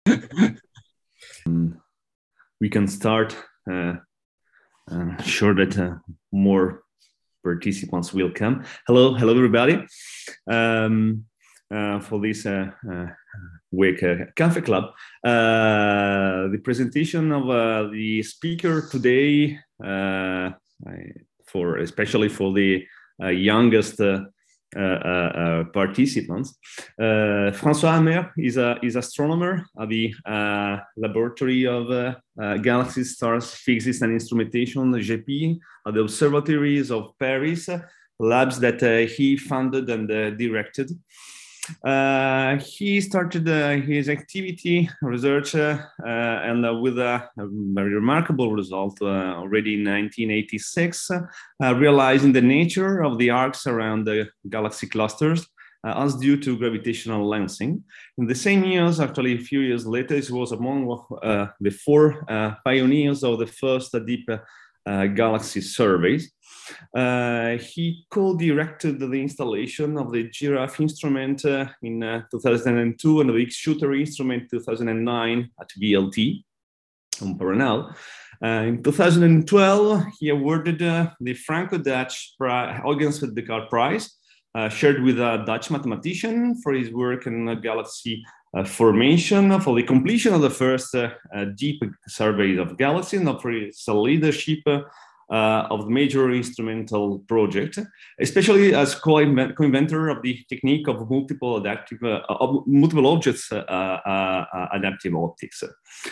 We can start. Sure that more participants will come. Hello, everybody. For this week Cafe Club, the presentation of the speaker today, especially for the youngest participants. François Hammer is astronomer at the Laboratory of Galaxies, Stars, Physics and Instrumentation, GEPI, at the Observatories of Paris, labs that he founded and directed. He started his activity, research, and with a very remarkable result already in 1986, realizing the nature of the arcs around the galaxy clusters as due to gravitational lensing. In the same years, actually a few years later, he was among the four pioneers of the first deep galaxy surveys. He co-directed the installation of the Giraffe instrument in 2002 and the X-Shooter instrument 2009 at VLT on Paranal. In 2012, he awarded the Franco-Dutch Huygens Descartes Prize, shared with a Dutch mathematician for his work in galaxy formation, for the completion of the first deep surveys of galaxies, and for his leadership of the major instrumental project, especially as co-inventor of the technique of multiple objects adaptive optics.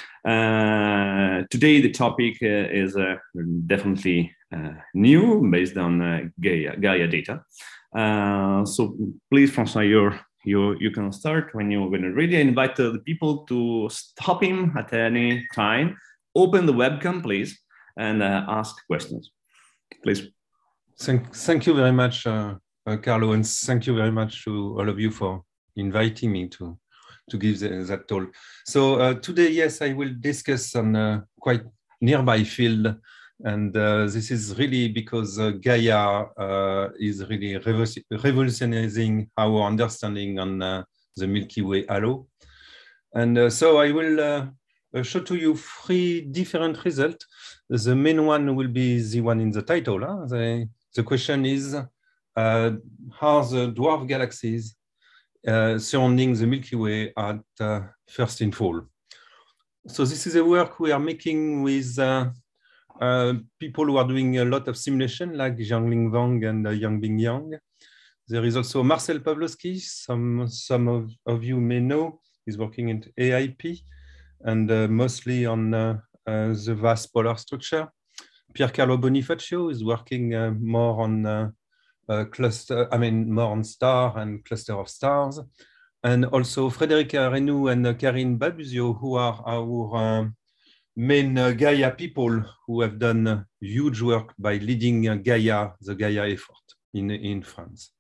Today, the topic is definitely new, based on Gaia data. So please, François, you can start when you're ready. I invite the people to stop him at any time. Open the webcam, please, and ask questions, please. Thank you very much, Carlo, and thank you very much to all of you for inviting me to give that talk. So today, yes, I will discuss on a quite nearby field, and this is really because Gaia is really revolutionizing our understanding on the Milky Way halo. And so I will show to you three different results. The main one will be the one in the title. The question is, how the dwarf galaxies surrounding the Milky Way at first in fall. So this is a work we are making with people who are doing a lot of simulation, like Jiangling Wang and Yangbing Yang. There is also Marcel Pawlowski, some of you may know. He's working in AIP and mostly on the vast polar structure. Piercarlo Bonifacio is working more on more on star and cluster of stars. And also Frédéric Renou and Karine Babuzio, who are our main Gaia people who have done huge work by leading the Gaia effort in France.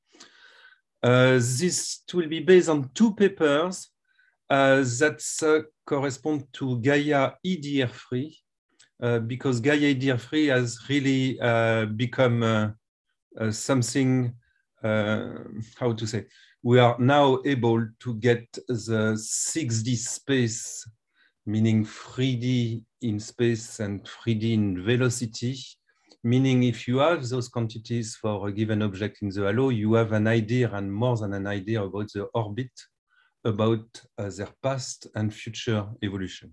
This will be based on two papers that correspond to Gaia EDR3, because Gaia EDR3 has really become something, how to say, we are now able to get the 6D space, meaning 3D in space and 3D in velocity, meaning if you have those quantities for a given object in the halo, you have an idea and more than an idea about the orbit, about their past and future evolution.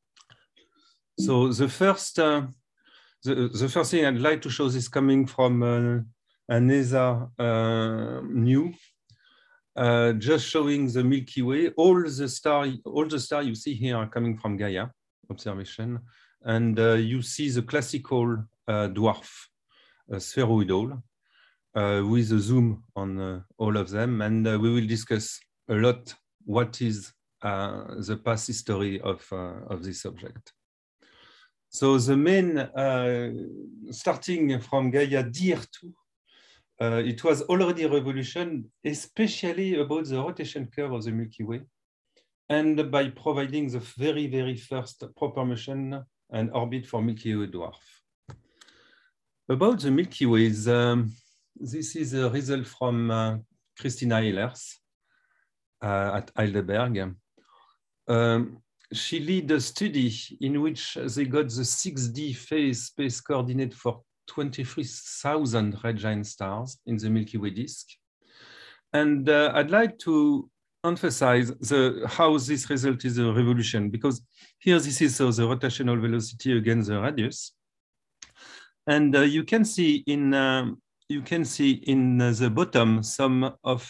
So the first thing I'd like to show is coming from an ESA new, just showing the Milky Way. All the stars you see here are coming from Gaia observation, and you see the classical dwarf spheroidal with a zoom on all of them, and we will discuss a lot what is the past history of this object. So the main, starting from Gaia DR2, it was already a revolution, especially about the rotation curve of the Milky Way, and by providing the very, very first proper motion and orbit for Milky Way dwarf. About the Milky Way, this is a result from Christina Ehlers at Heidelberg. she led a study in which they got the 6D phase space coordinate for 23,000 red giant stars in the Milky Way disk. And I'd like to emphasize how this result is a revolution, because here this is the rotational velocity against the radius. And you can see in the bottom some of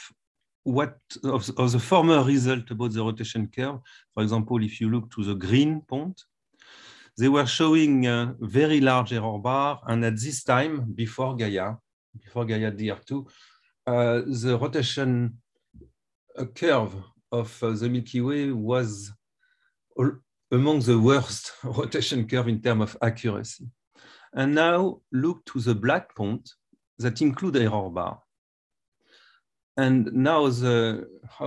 the former result about the rotation curve. For example, if you look to the green point, they were showing a very large error bar, and at this time, before Gaia DR2, the rotation curve of the Milky Way was among the worst rotation curve in terms of accuracy. And now look to the black point that include error bar. And now the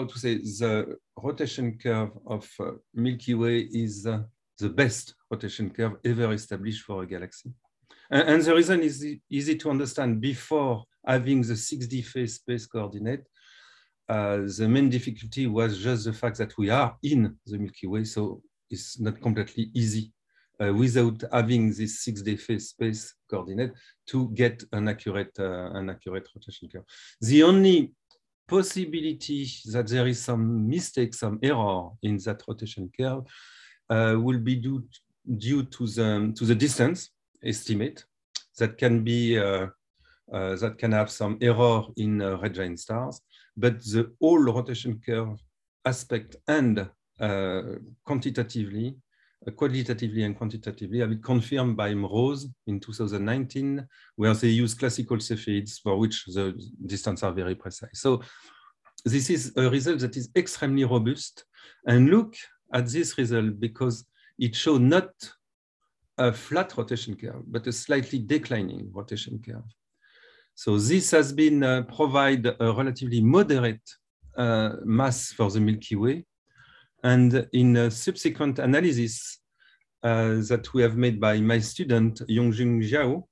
rotation curve of Milky Way is the best rotation curve ever established for a galaxy. And the reason is easy to understand. Before having the 6D phase space coordinate, the main difficulty was just the fact that we are in the Milky Way, so it's not completely easy without having this 6D phase space coordinate to get an accurate rotation curve. The only possibility that there is some mistake, some error in that rotation curve will be due to the distance estimate that can be that can have some error in red giant stars, but the whole rotation curve aspect and quantitatively and quantitatively have been confirmed by Mroz in 2019, where they use classical Cepheids for which the distances are very precise. So this is a result that is extremely robust. And look at this result, because it shows not a flat rotation curve, but a slightly declining rotation curve. So this has been provide a relatively moderate mass for the Milky Way. And in a subsequent analysis that we have made by my student, Yongjun Zhao,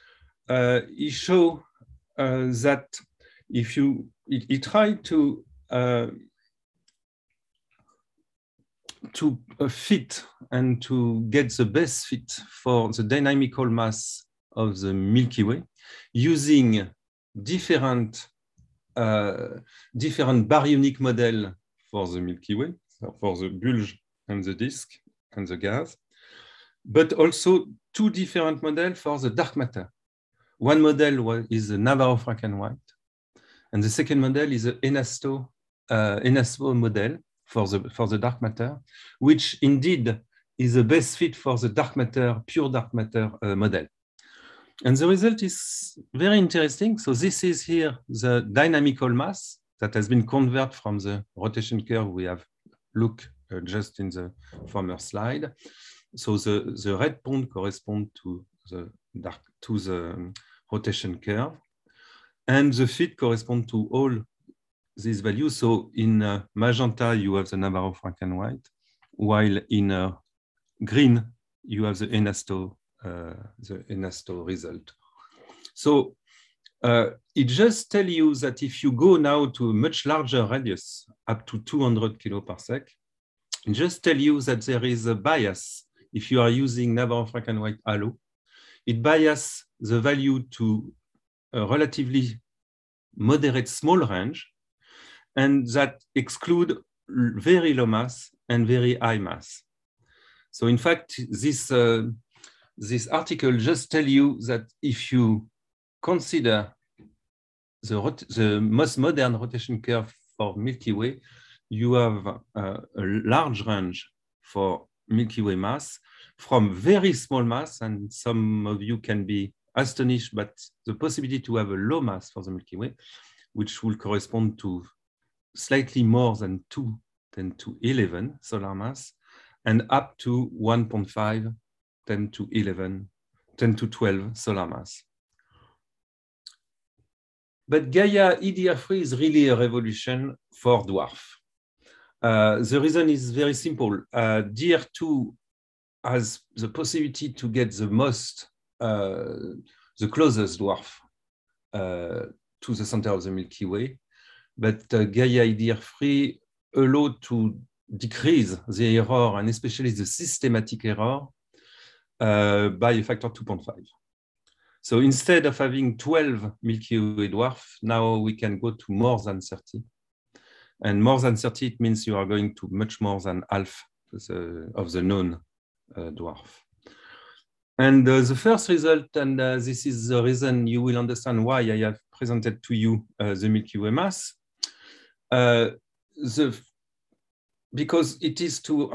he showed that if he tried to fit and to get the best fit for the dynamical mass of the Milky Way using different baryonic model for the Milky Way, for the bulge and the disk and the gas, but also two different models for the dark matter. One model is the Navarro-Franken-White, and the second model is the Enasto model for the dark matter, which indeed is the best fit for the dark matter, pure dark matter model. And the result is very interesting. So this is here the dynamical mass that has been converted from the rotation curve we have looked just in the former slide. So the red point corresponds to the rotation curve, and the fit corresponds to all these values. So in magenta, you have the Navarro-Franken-White, while in green, you have the Enasto result. So it just tells you that if you go now to a much larger radius, up to 200 kiloparsec, it just tells you that there is a bias. If you are using Navarro-Franken-White halo, it biases the value to a relatively moderate small range, and that exclude very low mass and very high mass. So in fact, this article just tells you that if you consider the most modern rotation curve for Milky Way, you have a large range for Milky Way mass, from very small mass, and some of you can be astonished, but the possibility to have a low mass for the Milky Way, which will correspond to slightly more than 10 to 11 solar mass, and up to 1.5, 10 to 11, 10 to 12 solar mass. But Gaia EDR3 is really a revolution for dwarf. The reason is very simple. DR2 has the possibility to get the closest dwarf to the center of the Milky Way, but Gaia EDR3 allows to decrease the error, and especially the systematic error, by a factor 2.5. So instead of having 12 Milky Way dwarfs, now we can go to more than 30. And more than 30, it means you are going to much more than half of the known dwarf. And the first result, and this is the reason you will understand why I have presented to you the Milky Way mass, because it is to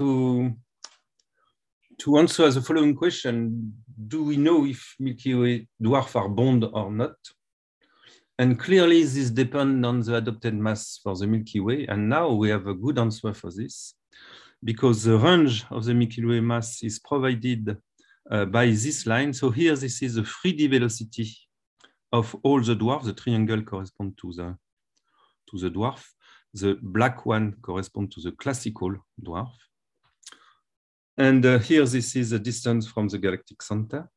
answer the following question: do we know if Milky Way dwarfs are bound or not? And clearly this depends on the adopted mass for the Milky Way. And now we have a good answer for this, because the range of the Milky Way mass is provided by this line. So here, this is the 3D velocity of all the dwarfs. The triangle corresponds to the dwarf. The black one corresponds to the classical dwarf. And here, this is the distance from the galactic center.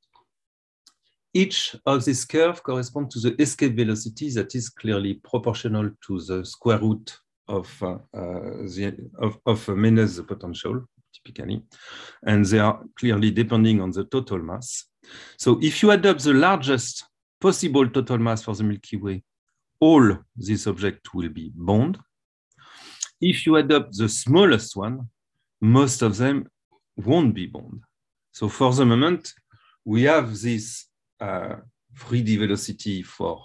Each of these curves corresponds to the escape velocity that is clearly proportional to the square root of Menez's potential, typically. And they are clearly depending on the total mass. So if you adopt the largest possible total mass for the Milky Way, all these objects will be bound. If you adopt the smallest one, most of them won't be bound. So for the moment, we have this 3D velocity for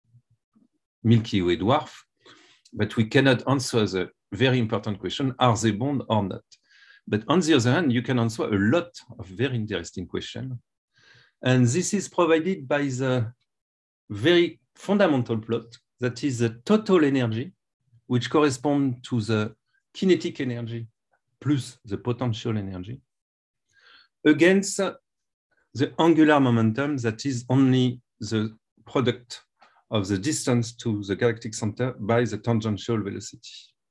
Milky Way dwarf, but we cannot answer the very important question, are they bound or not? But on the other hand, you can answer a lot of very interesting questions. And this is provided by the very fundamental plot, that is the total energy, which corresponds to the kinetic energy plus the potential energy, against the angular momentum, that is only the product of the distance to the galactic center by the tangential velocity.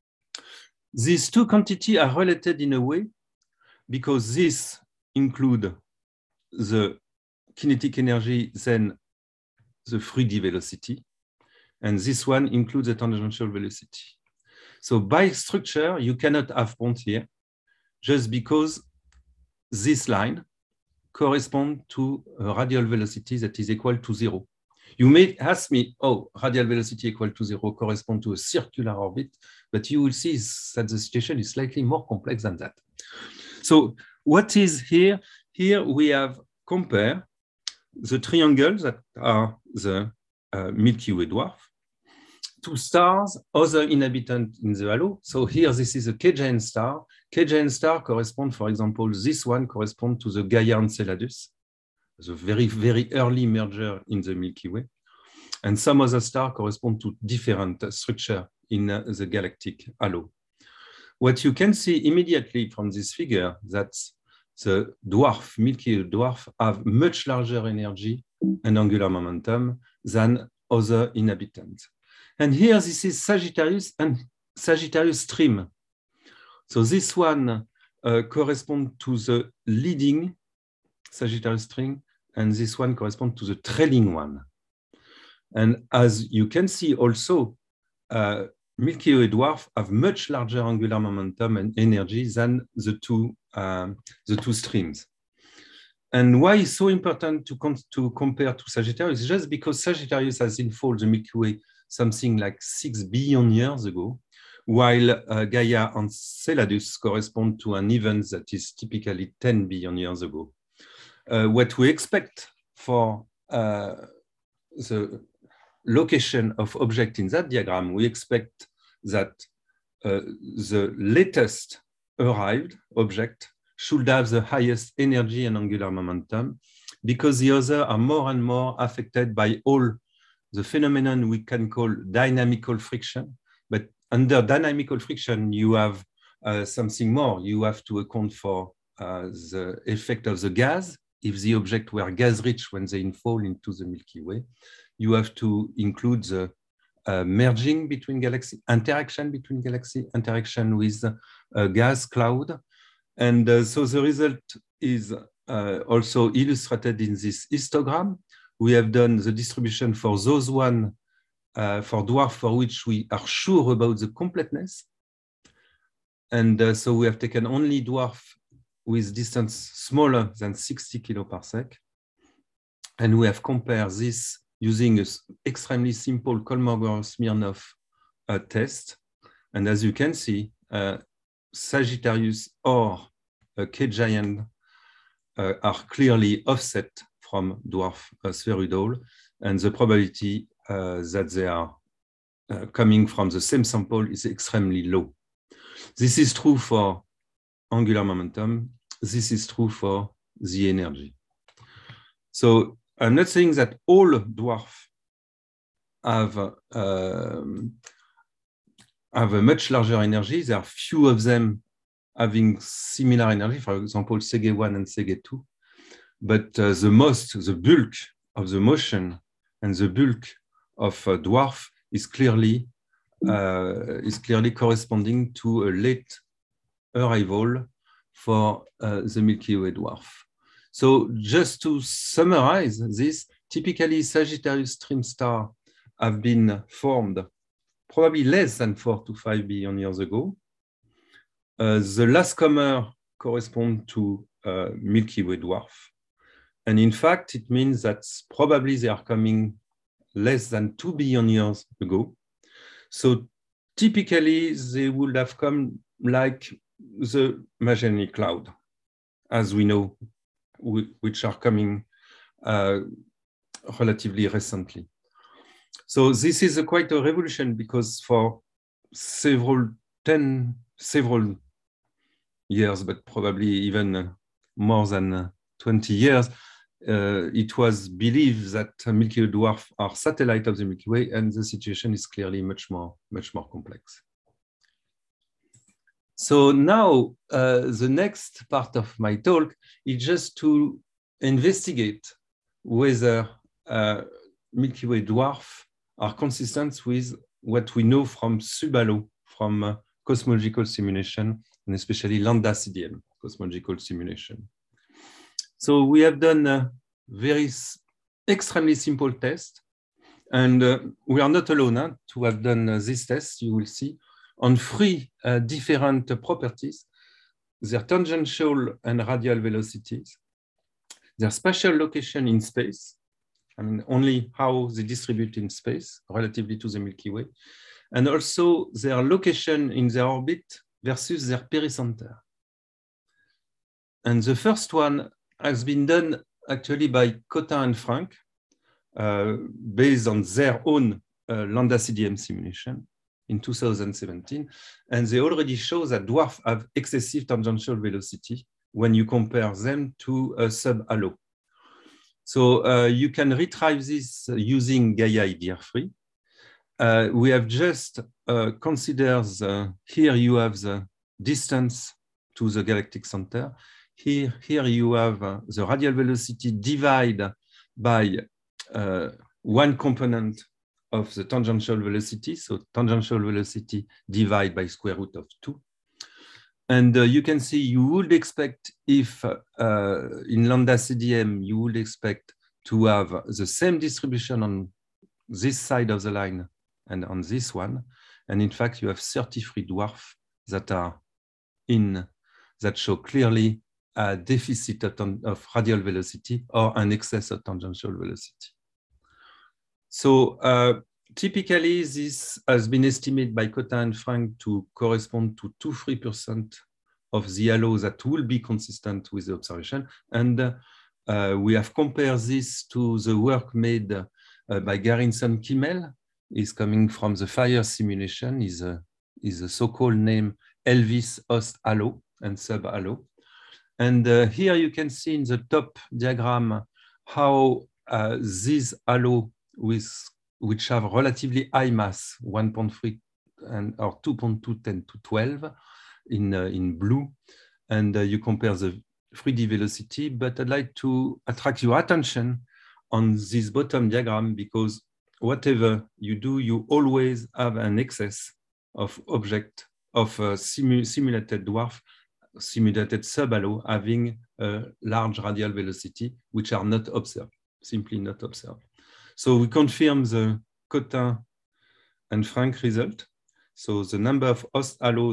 These two quantities are related in a way because this includes the kinetic energy, then the 3D velocity, and this one includes the tangential velocity. So by structure, you cannot have point here, just because this line corresponds to a radial velocity that is equal to 0. You may ask me, oh, radial velocity equal to 0 corresponds to a circular orbit, but you will see that the situation is slightly more complex than that. So what is here? Here we have compared the triangles that are the Milky Way dwarf, two stars, other inhabitants in the halo. So here, this is a KGN star. KGN star corresponds, for example, this one corresponds to the Gaia Enceladus, the very, very early merger in the Milky Way. And some other stars correspond to different structure in the galactic halo. What you can see immediately from this figure, that the dwarf, Milky Way dwarf, have much larger energy and angular momentum than other inhabitants. And here, this is Sagittarius and Sagittarius stream. So this one corresponds to the leading Sagittarius stream, and this one corresponds to the trailing one. And as you can see also, Milky Way dwarf have much larger angular momentum and energy than the two streams. And why it's so important to compare to Sagittarius? Just because Sagittarius has infalled the Milky Way something like 6 billion years ago, while Gaia Enceladus correspond to an event that is typically 10 billion years ago. What we expect for the location of object in that diagram, we expect that the latest arrived object should have the highest energy and angular momentum, because the others are more and more affected by all the phenomenon we can call dynamical friction. But under dynamical friction, you have something more. You have to account for the effect of the gas. If the object were gas-rich when they infall into the Milky Way, you have to include the merging between galaxies, interaction between galaxies, interaction with a gas cloud. And so the result is also illustrated in this histogram. We have done the distribution for those one for dwarf for which we are sure about the completeness. And so we have taken only dwarf with distance smaller than 60 kiloparsec. And we have compared this using an extremely simple Kolmogorov-Smirnov test. And as you can see, Sagittarius or K-giant are clearly offset from dwarf spheroidal, and the probability that they are coming from the same sample is extremely low. This is true for angular momentum. This is true for the energy. So I'm not saying that all dwarfs have a much larger energy. There are few of them having similar energy, for example, Seg1 and Seg2. But the bulk of the motion and the bulk of dwarf is clearly corresponding to a late arrival for the Milky Way dwarf. So just to summarize this, typically Sagittarius trim star have been formed probably less than 4 to 5 billion years ago. The last comer correspond to Milky Way dwarf. And in fact, it means that probably they are coming less than 2 billion years ago. So typically they would have come like the Magellanic Cloud, as we know, which are coming relatively recently. So this is quite a revolution, because for several years, but probably even more than 20 years, it was believed that Milky Way dwarfs are satellites of the Milky Way, and the situation is clearly much more complex. So now the next part of my talk is just to investigate whether Milky Way dwarfs are consistent with what we know from SubHalo, from cosmological simulation, and especially lambda CDM cosmological simulation. So we have done a very extremely simple test, and we are not alone to have done this test. You will see on 3 different properties: their tangential and radial velocities, their spatial location in space, I mean only how they distribute in space relatively to the Milky Way, and also their location in their orbit versus their pericenter. And the first one has been done actually by Cotin and Frank, based on their own lambda CDM simulation in 2017. And they already show that dwarfs have excessive tangential velocity when you compare them to a sub-halo. So you can retrieve this using Gaia IDR3. We have just considered here you have the distance to the galactic center. Here you have the radial velocity divided by one component of the tangential velocity. So tangential velocity divided by square root of 2. And you can see you would expect, if in lambda CDM, you would expect to have the same distribution on this side of the line and on this one. And in fact, you have 33 dwarfs that are that show clearly a deficit of radial velocity or an excess of tangential velocity. So typically, this has been estimated by Cotin and Frank to correspond to 2–3% of the halo that will be consistent with the observation. And we have compared this to the work made by Garrison Kimmel. Is coming from the FIRE simulation, is a so-called name Elvis host halo and sub-halo. And here you can see in the top diagram how these halo which have relatively high mass, 1.3 or 2.2 10 to 12 in blue, and you compare the 3D velocity. But I'd like to attract your attention on this bottom diagram, because whatever you do, you always have an excess of object of simulated dwarf, simulated sub-halo having a large radial velocity, which are not observed, simply not observed. So we confirm the Cotin and Frank result. So the number of host halos that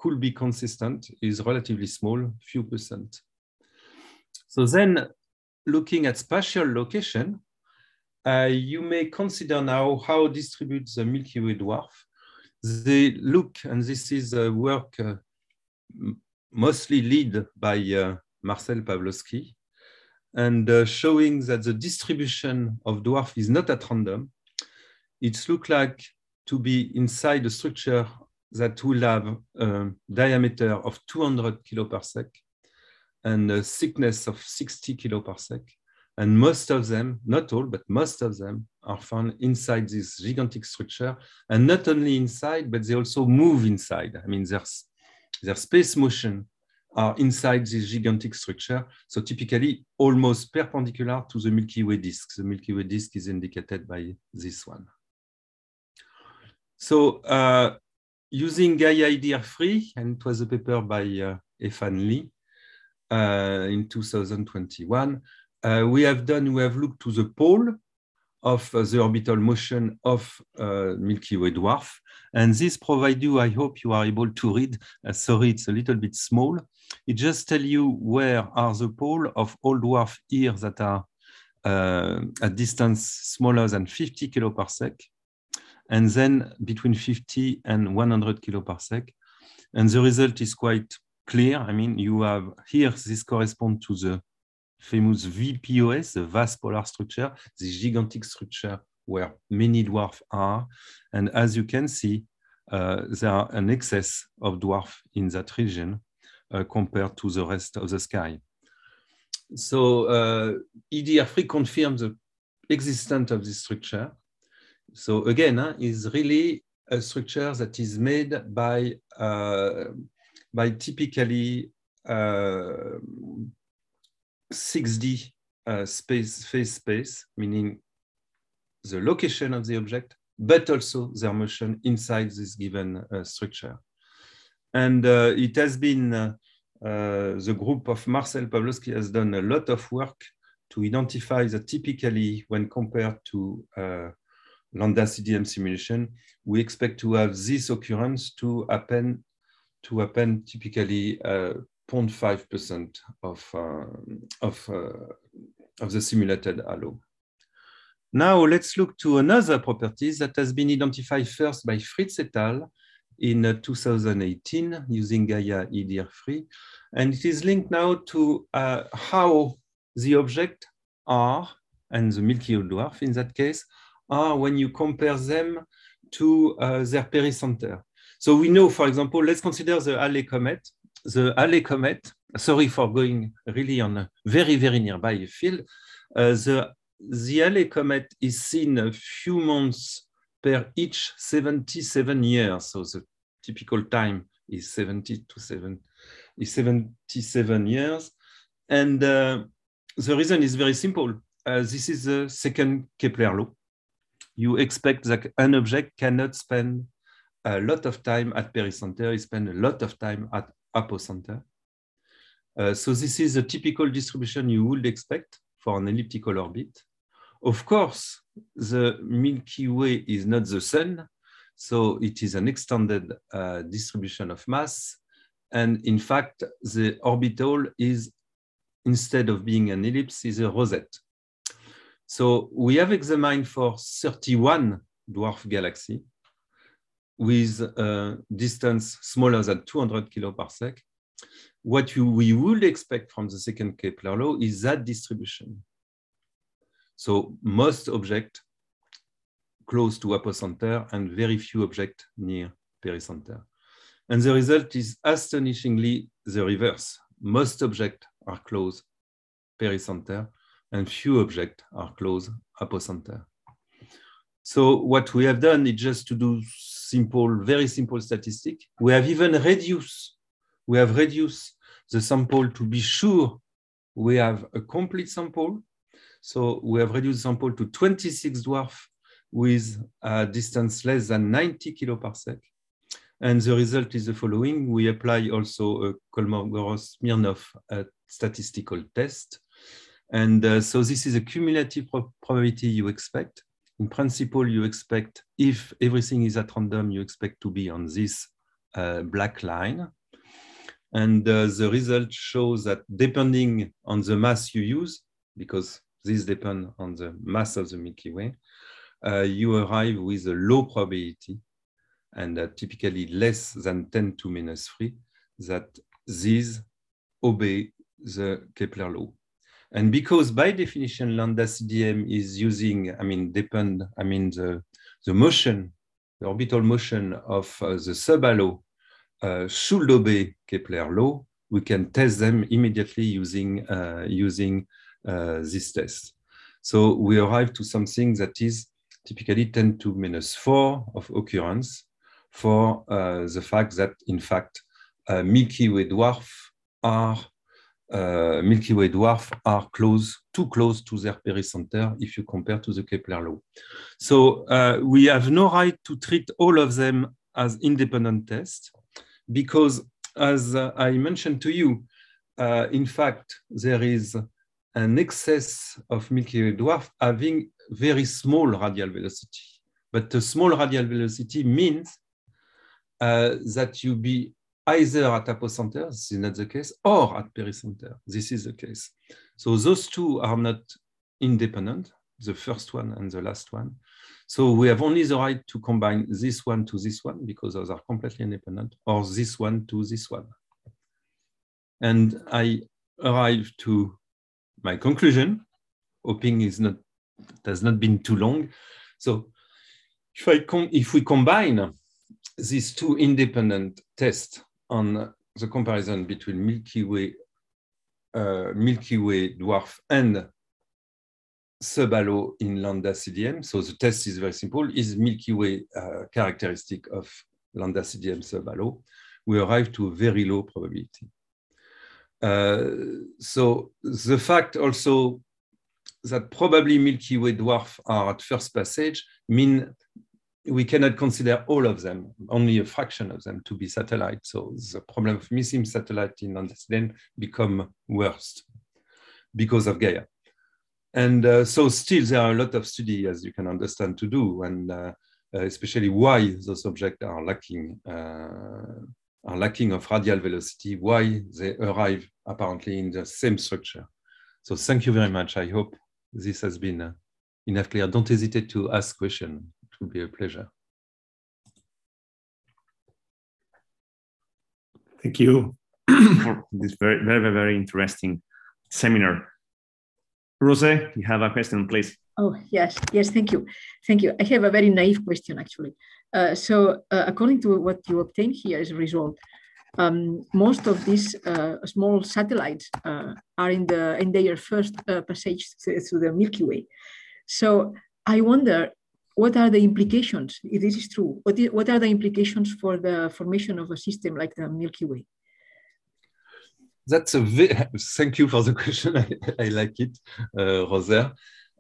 could be consistent is relatively small, few percent. So then, looking at spatial location, you may consider now how distribute the Milky Way dwarf. They look, and this is a work mostly led by Marcel Pawlowski, and showing that the distribution of dwarf is not at random. It looks like to be inside a structure that will have a diameter of 200 kiloparsec and a thickness of 60 kiloparsec. And most of them, not all, but most of them are found inside this gigantic structure. And not only inside, but they also move inside. I mean, their space motion are inside this gigantic structure. So typically almost perpendicular to the Milky Way disk. The Milky Way disk is indicated by this one. So using Gaia EDR3, and it was a paper by Efan Lee in 2021, we have looked to the pole of the orbital motion of Milky Way dwarf. And this provides you, I hope you are able to read, sorry, it's a little bit small. It just tells you where are the pole of all dwarf here that are at distance smaller than 50 kiloparsec, and then between 50 and 100 kiloparsec. And the result is quite clear. I mean, you have here, this corresponds to the famous VPOS, the vast polar structure, this gigantic structure where many dwarfs are. And as you can see, there are an excess of dwarf in that region compared to the rest of the sky. So EDR3 confirms the existence of this structure. So again, is really a structure that is made by typically 6D phase space, meaning the location of the object, but also their motion inside this given structure. And it has been, the group of Marcel Pawlowski has done a lot of work to identify that typically when compared to lambda CDM simulation, we expect to have this occurrence to happen typically 0.5% of the simulated halo. Now let's look to another property that has been identified first by Fritz et al. In 2018 using Gaia EDR3, and it is linked now to how the objects are, and the Milky Way dwarf in that case, are when you compare them to their pericenter. So we know, for example, let's consider the Halley comet. The Halley comet, sorry for going really on a very, very nearby field. The Halley comet is seen a few months per each 77 years. So the typical time is 77 years. And the reason is very simple. This is the second Kepler law. You expect that an object cannot spend a lot of time at pericenter, it spends a lot of time at apocenter. So this is a typical distribution you would expect for an elliptical orbit. Of course, the Milky Way is not the sun, so it is an extended distribution of mass. And in fact, the orbital is, instead of being an ellipse, is a rosette. So we have examined for 31 dwarf galaxies with a distance smaller than 200 kiloparsec. What we would expect from the second Kepler law is that distribution. So most objects close to apocenter and very few objects near pericenter. And the result is astonishingly the reverse. Most objects are close pericenter and few objects are close apocenter. So what we have done is just to do simple, very simple statistic. We have even reduced the sample to be sure we have a complete sample. So we have reduced the sample to 26 dwarfs with a distance less than 90 kiloparsec. And the result is the following. We apply also a Kolmogorov-Smirnov statistical test. And so this is a cumulative probability you expect. In principle, you expect, if everything is at random, you expect to be on this black line. And the result shows that depending on the mass you use, because these depend on the mass of the Milky Way, you arrive with a low probability, and typically less than 10 to minus 3, that these obey the Kepler law. And because by definition, lambda CDM is using, the motion, the orbital motion of the subhalo should obey Kepler law, we can test them immediately using this test. So we arrive to something that is typically 10 to minus 4 of occurrence for the fact that, in fact, Milky Way dwarf are too close to their pericenter if you compare to the Kepler law. So we have no right to treat all of them as independent tests, because as I mentioned to you, in fact, there is an excess of Milky Way dwarf having very small radial velocity. But the small radial velocity means that you be either at apocenter, this is not the case, or at pericenter, this is the case. So those two are not independent, the first one and the last one. So we have only the right to combine this one to this one, because those are completely independent, or this one to this one. And I arrive to my conclusion, hoping it has not been too long. So if we combine these two independent tests on the comparison between Milky Way dwarf and subhalo in lambda CDM. So the test is very simple. Is Milky Way characteristic of lambda CDM subhalo? We arrive to a very low probability. So the fact also that probably Milky Way dwarf are at first passage mean we cannot consider all of them, only a fraction of them to be satellites. So the problem of missing satellite in lambda CDM become worse because of Gaia. And so still there are a lot of studies, as you can understand, to do, and especially why those objects are lacking of radial velocity, why they arrive apparently in the same structure. So thank you very much. I hope this has been enough clear. Don't hesitate to ask questions. It will be a pleasure. Thank you for this very, very, very interesting seminar. Rose, you have a question, please. Oh, yes, thank you. Thank you. I have a very naive question, actually. According to what you obtain here as a result, most of these small satellites are in their first passage through the Milky Way. So I wonder, what are the implications, if this is true, what are the implications for the formation of a system like the Milky Way? That's thank you for the question. I like it, Rosa.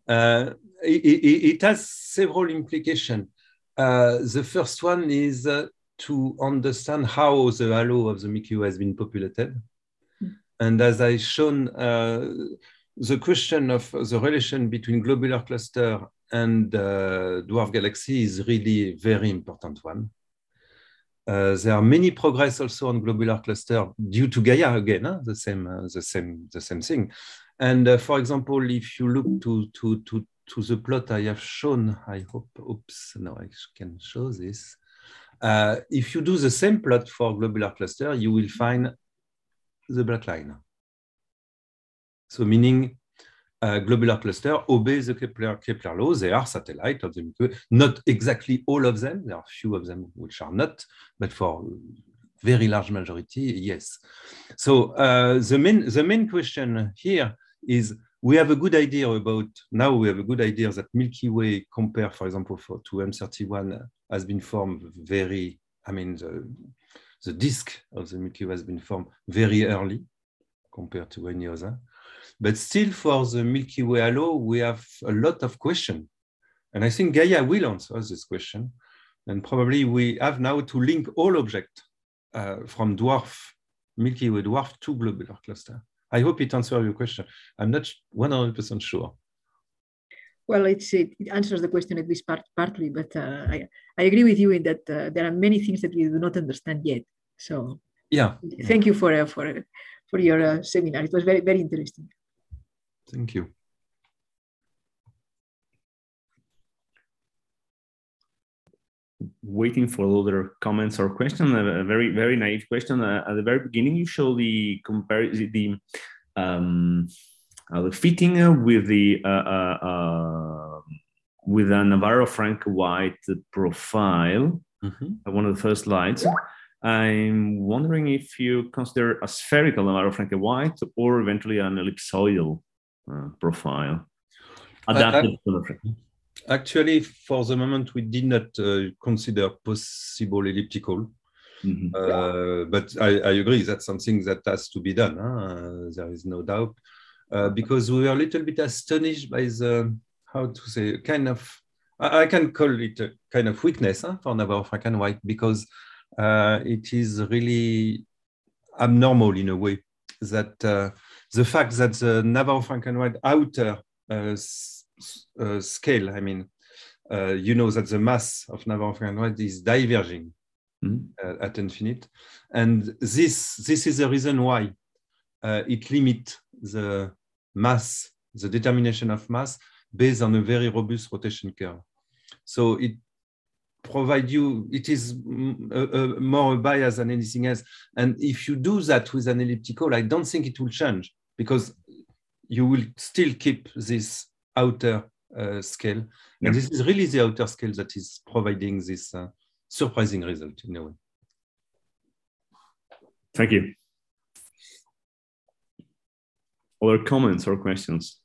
It has several implications. The first one is to understand how the halo of the Milky Way has been populated. And as I shown, the question of the relation between globular cluster and dwarf galaxy is really a very important one. There are many progress also on globular cluster due to Gaia again, the same thing. And for example, if you look to the plot I have shown, I hope, oops, no, I can show this. If you do the same plot for globular cluster, you will find the black line. So meaning globular cluster obeys the Kepler law. They are satellites of the Milky Way. Not exactly all of them. There are few of them which are not, but for very large majority, yes. So the main question here is, we have a good idea about, now we have a good idea that Milky Way compared, for example, to M31 has been formed very, the disk of the Milky Way has been formed very early compared to any other. But still, for the Milky Way halo, we have a lot of questions. And I think Gaia will answer this question. And probably we have now to link all objects from Milky Way dwarf to globular cluster. I hope it answers your question. I'm not 100% sure. Well, it answers the question at least partly, but I agree with you in that there are many things that we do not understand yet. So yeah, thank you for your seminar. It was very, very interesting. Thank you. Waiting for other comments or questions. A very, very naive question. At the very beginning, you show the comparison, the fitting with the with a Navarro Frank White profile. One of the first slides. I'm wondering if you consider a spherical Navarro Frank White or eventually an ellipsoidal profile adapted to the Frank. Actually, for the moment, we did not consider possible elliptical. But I agree that's something that has to be done. There is no doubt. Because we were a little bit astonished by the, how to say, kind of, I can call it a kind of weakness for Navarro Frank and White, because it is really abnormal in a way that the fact that the Navarro Frank and White outer scale, I mean, you know that the mass of Navarro Frank and White is diverging at infinite, and this is the reason why it limits the mass, the determination of mass based on a very robust rotation curve. So it provides you, it is more biased than anything else. And if you do that with an elliptical, I don't think it will change, because you will still keep this outer scale. And this is really the outer scale that is providing this surprising result in a way. Thank you. Other comments or questions?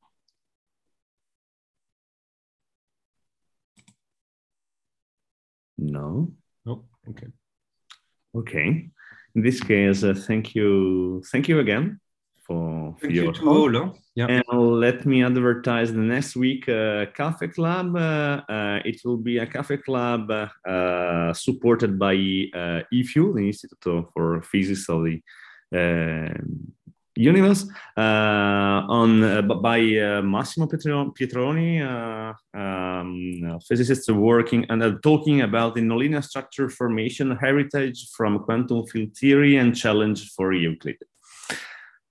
No? No? Okay. Okay. In this case, thank you again for Thank your you to all. Yeah. And let me advertise the next week Cafe Club. It will be a Cafe Club supported by IFU, the Institute for Physics of the Universe, by Massimo Pietroni, physicist working and talking about the nonlinear structure formation heritage from quantum field theory and challenge for Euclid.